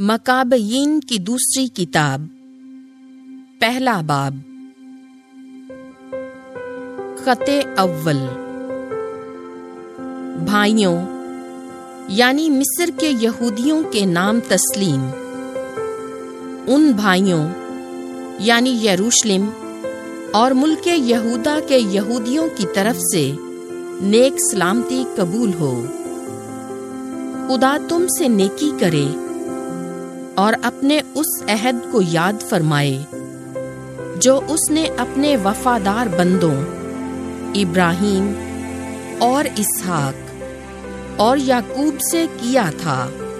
مکابیین کی دوسری کتاب، پہلا باب۔ خط اول۔ بھائیوں یعنی مصر کے یہودیوں کے نام تسلیم، ان بھائیوں یعنی یروشلم اور ملک یہودا کے یہودیوں کی طرف سے نیک سلامتی قبول ہو۔ خدا تم سے نیکی کرے اور اپنے اس عہد کو یاد فرمائے جو اس نے اپنے وفادار بندوں ابراہیم اور اسحاق اور یعقوب سے کیا تھا۔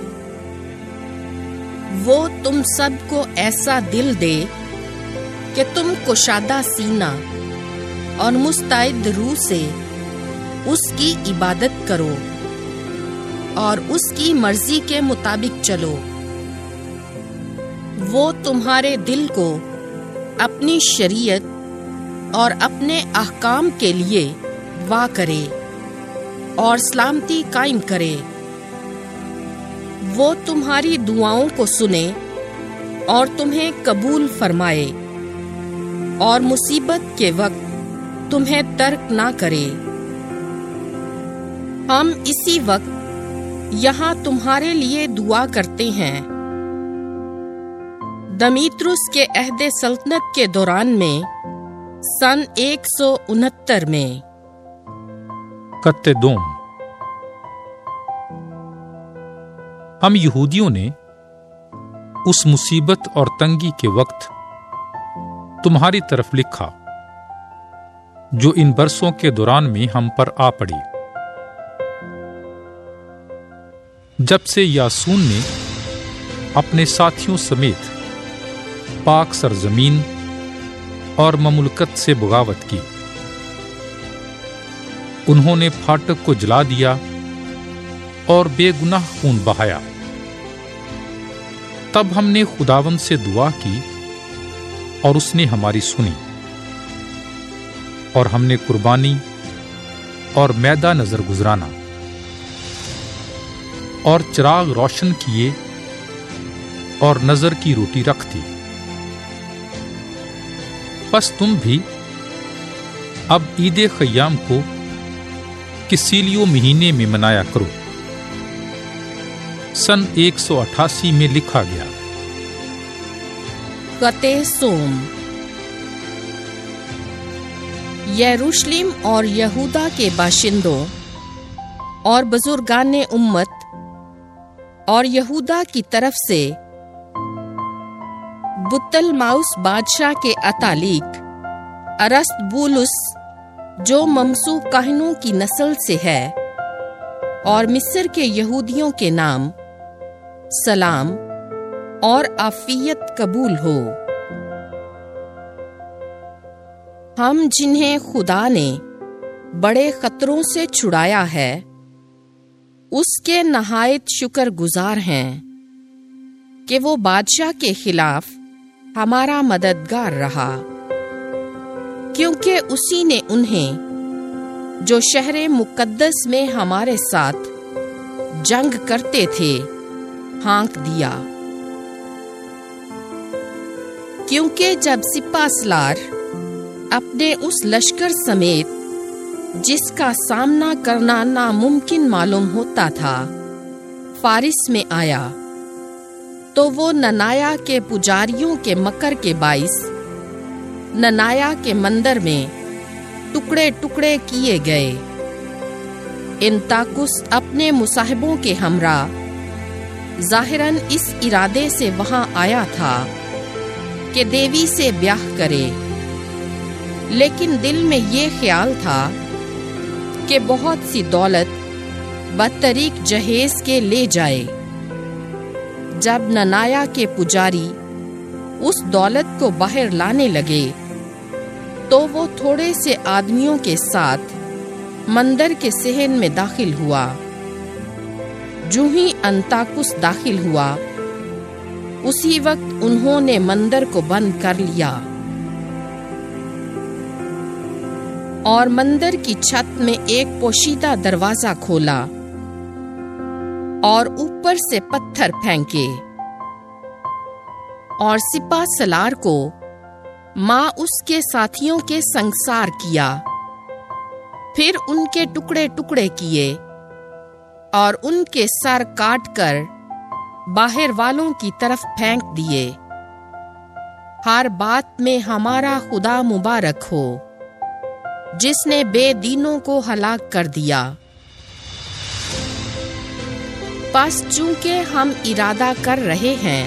وہ تم سب کو ایسا دل دے کہ تم کشادہ سینہ اور مستعد روح سے اس کی عبادت کرو اور اس کی مرضی کے مطابق چلو۔ وہ تمہارے دل کو اپنی شریعت اور اپنے احکام کے لیے وا کرے اور سلامتی قائم کرے۔ وہ تمہاری دعاؤں کو سنے اور تمہیں قبول فرمائے اور مصیبت کے وقت تمہیں ترک نہ کرے۔ ہم اسی وقت یہاں تمہارے لیے دعا کرتے ہیں۔ دمیترس کے عہد سلطنت کے دوران میں سن 169 میں۔ خط دوم۔ ہم یہودیوں نے اس مصیبت اور تنگی کے وقت تمہاری طرف لکھا جو ان برسوں کے دوران میں ہم پر آ پڑی، جب سے یاسون نے اپنے ساتھیوں سمیت پاک سرزمین اور مملکت سے بغاوت کی۔ انہوں نے پھاٹک کو جلا دیا اور بے گناہ خون بہایا۔ تب ہم نے خداوند سے دعا کی اور اس نے ہماری سنی، اور ہم نے قربانی اور میدہ نظر گزرانا اور چراغ روشن کیے اور نظر کی روٹی رکھ دی۔ بس تم بھی اب عید خیام کو کسیلیو مہینے میں منایا کرو۔ سن 188 میں لکھا گیا۔ خط سوم۔ یروشلم اور یہودا کے باشندوں اور بزرگان امت اور یہودا کی طرف سے بطلماؤس بادشاہ کے اتالیق ارسط بولس جو ممسو کاہنوں کی نسل سے ہے اور مصر کے یہودیوں کے نام سلام اور عافیت قبول ہو۔ ہم جنہیں خدا نے بڑے خطروں سے چھڑایا ہے اس کے نہایت شکر گزار ہیں کہ وہ بادشاہ کے خلاف ہمارا مددگار رہا، کیونکہ اسی نے انہیں جو شہر مقدس میں ہمارے ساتھ جنگ کرتے تھے ہانک دیا۔ کیونکہ جب سپہ سالار اپنے اس لشکر سمیت جس کا سامنا کرنا ناممکن معلوم ہوتا تھا فارس میں آیا، تو وہ ننایا کے پجاریوں کے مکر کے باعث ننایا کے مندر میں ٹکڑے ٹکڑے کیے گئے۔ انتاکس اپنے مصاحبوں کے ہمراہ ظاہراً اس ارادے سے وہاں آیا تھا کہ دیوی سے بیاہ کرے، لیکن دل میں یہ خیال تھا کہ بہت سی دولت بطریق جہیز کے لے جائے۔ جب ننایا کے پجاری اس دولت کو باہر لانے لگے تو وہ تھوڑے سے آدمیوں کے ساتھ مندر کے صحن میں داخل ہوا۔ جو ہی انتاکس داخل ہوا اسی وقت انہوں نے مندر کو بند کر لیا اور مندر کی چھت میں ایک پوشیدہ دروازہ کھولا اور اوپر سے پتھر پھینکے اور سپہ سالار کو ماں اس کے ساتھیوں کے سنگسار کیا، پھر ان کے ٹکڑے ٹکڑے کیے اور ان کے سر کاٹ کر باہر والوں کی طرف پھینک دیے۔ ہر بات میں ہمارا خدا مبارک ہو، جس نے بے دینوں کو ہلاک کر دیا۔ پس چونکہ ہم ارادہ کر رہے ہیں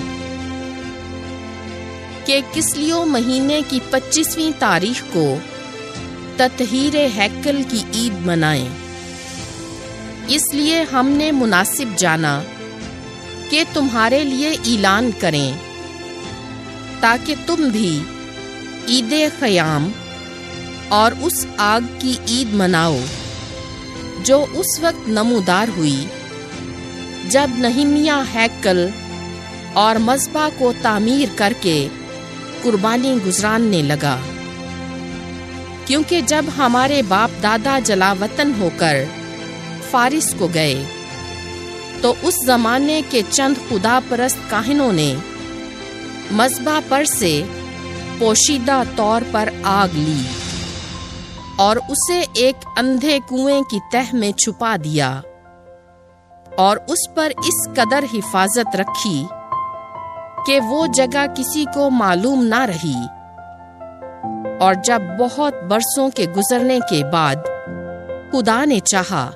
کہ کسلیو مہینے کی 25ویں تاریخ کو تطہیر ہیکل کی عید منائیں، اس لیے ہم نے مناسب جانا کہ تمہارے لیے اعلان کریں، تاکہ تم بھی عید خیام اور اس آگ کی عید مناؤ جو اس وقت نمودار ہوئی جب نہمیہ ہیکل اور مذبح کو تعمیر کر کے قربانی گزراننے لگا، کیونکہ جب ہمارے باپ دادا جلا وطن ہو کر فارس کو گئے تو اس زمانے کے چند خدا پرست کاہنوں نے مذبح پر سے پوشیدہ طور پر آگ لی اور اسے ایک اندھے کنویں کی تہ میں چھپا دیا اور اس پر اس قدر حفاظت رکھی کہ وہ جگہ کسی کو معلوم نہ رہی۔ اور جب بہت برسوں کے گزرنے کے بعد خدا نے چاہا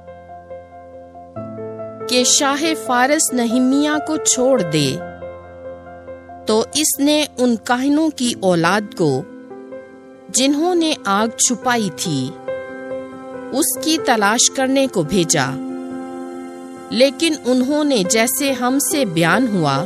کہ شاہ فارس نہمیہ کو چھوڑ دے، تو اس نے ان کاہنوں کی اولاد کو جنہوں نے آگ چھپائی تھی اس کی تلاش کرنے کو بھیجا، لیکن انہوں نے جیسے ہم سے بیان ہوا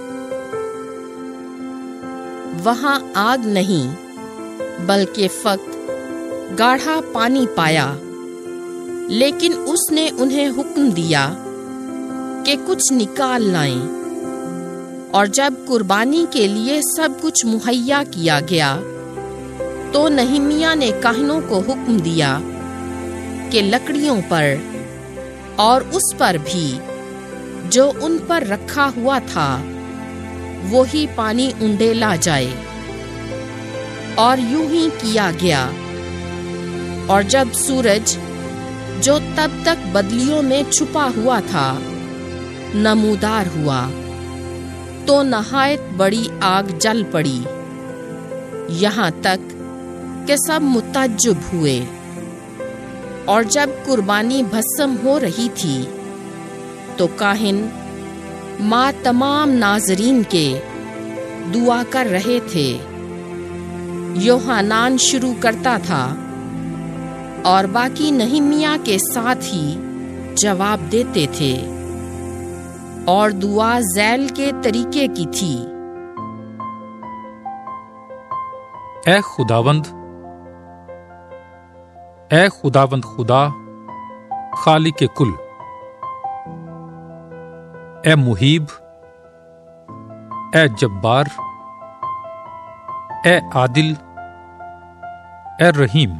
وہاں آگ نہیں بلکہ فقط گاڑھا پانی پایا، لیکن اس نے انہیں حکم دیا کہ کچھ نکال لائیں۔ اور جب قربانی کے لیے سب کچھ مہیا کیا گیا تو نہمیہ نے کاہنوں کو حکم دیا کہ لکڑیوں پر اور اس پر بھی جو ان پر رکھا ہوا تھا وہی پانی انڈیلا جائے، اور یوں ہی کیا گیا۔ اور جب سورج جو تب تک بدلیوں میں چھپا ہوا تھا نمودار ہوا تو نہایت بڑی آگ جل پڑی، یہاں تک کہ سب متعجب ہوئے۔ اور جب قربانی بھسم ہو رہی تھی تو کاہن ماں تمام ناظرین کے دعا کر رہے تھے۔ یوحنان شروع کرتا تھا اور باقی نہمیہ کے ساتھ ہی جواب دیتے تھے، اور دعا ذیل کے طریقے کی تھی۔ اے خداوند خدا خالق کل، اے محیب، اے جبار، اے عادل، اے رحیم،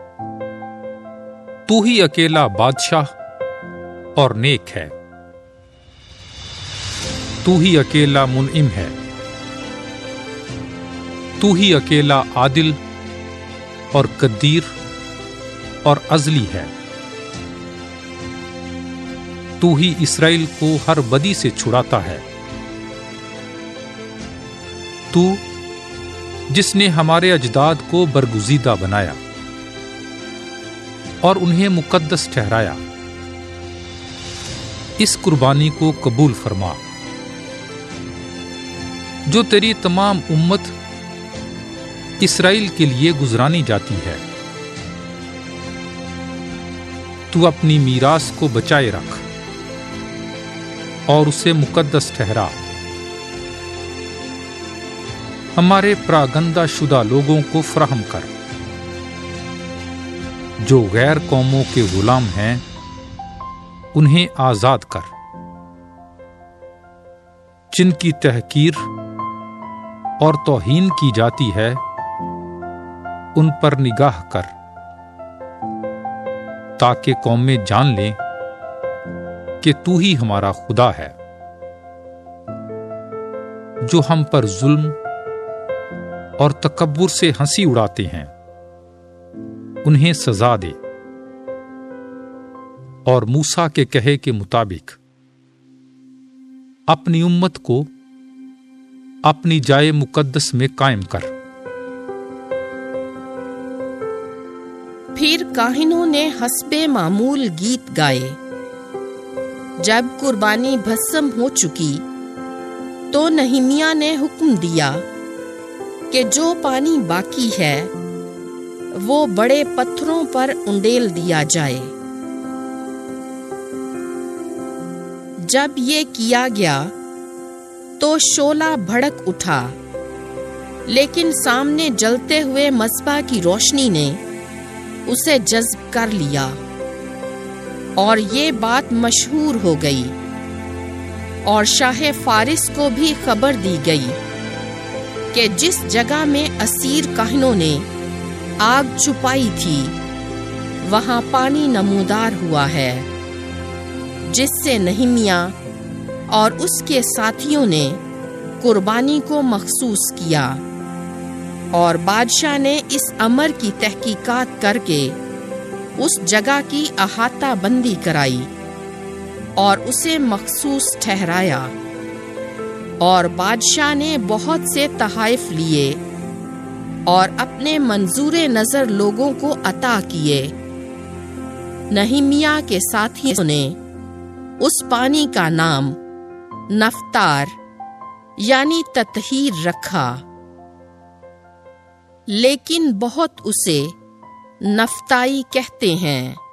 تو ہی اکیلا بادشاہ اور نیک ہے، تو ہی اکیلا منعم ہے، تو ہی اکیلا عادل اور قدیر اور ازلی ہے، تو ہی اسرائیل کو ہر بدی سے چھڑاتا ہے، تو جس نے ہمارے اجداد کو برگزیدہ بنایا اور انہیں مقدس ٹھہرایا، اس قربانی کو قبول فرما جو تیری تمام امت اسرائیل کے لیے گزرانی جاتی ہے۔ تو اپنی میراث کو بچائے رکھ اور اسے مقدس ٹھہرا، ہمارے پراگندہ شدہ لوگوں کو فراہم کر جو غیر قوموں کے غلام ہیں، انہیں آزاد کر، جن کی تحقیر اور توہین کی جاتی ہے ان پر نگاہ کر، تاکہ قومیں جان لیں کہ تو ہی ہمارا خدا ہے۔ جو ہم پر ظلم اور تکبر سے ہنسی اڑاتے ہیں انہیں سزا دے، اور موسیٰ کے کہے کے مطابق اپنی امت کو اپنی جائے مقدس میں قائم کر۔ پھر کاہنوں نے حسب معمول گیت گائے۔ جب قربانی بھسم ہو چکی تو نہیمیاں نے حکم دیا کہ جو پانی باقی ہے وہ بڑے پتھروں پر انڈیل دیا جائے۔ جب یہ کیا گیا تو شعلہ بھڑک اٹھا، لیکن سامنے جلتے ہوئے مصباح کی روشنی نے اسے جذب کر لیا، اور یہ بات مشہور ہو گئی، اور شاہ فارس کو بھی خبر دی گئی کہ جس جگہ میں اسیر کاہنوں نے آگ چھپائی تھی وہاں پانی نمودار ہوا ہے، جس سے نہیمیاں اور اس کے ساتھیوں نے قربانی کو مخصوص کیا، اور بادشاہ نے اس امر کی تحقیقات کر کے اس جگہ کی احاطہ بندی کرائی اور اسے مخصوص ٹھہرایا، اور بادشاہ نے بہت سے تحائف لیے اور اپنے منظور نظر لوگوں کو عطا کیے۔ نہیمیاں کے ساتھیوں نے اس پانی کا نام نفتار یعنی تطہیر رکھا، لیکن بہت اسے نفتائی کہتے ہیں۔